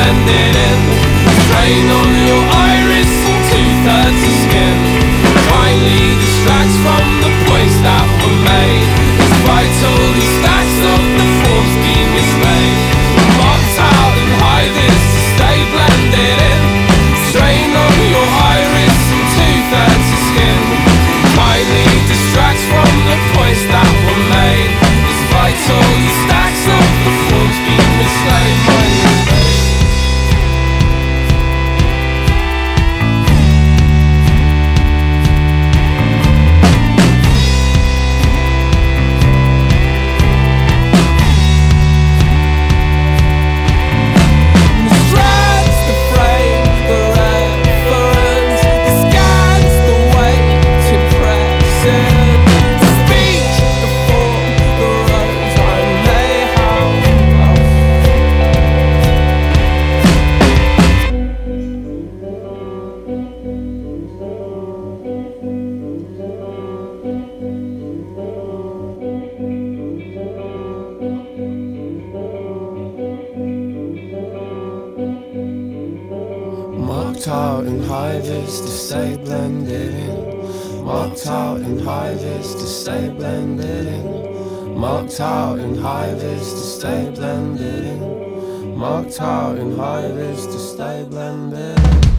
blended in. Strain on your iris and 2/3 of skin. Kindly distracts from the points that were made. It's vital these stacks of the forms be mislaid. Marked out and hide this to stay blended in. Strain on your iris and 2/3 of skin. Kindly distracts from the points that were made. It's vital these stacks of the forms be mislaid. Marked out in high vis to stay blended in. Marked out in high vis to stay blended in. Marked out in high vis to stay blended in. Marked out in high vis to stay blended in.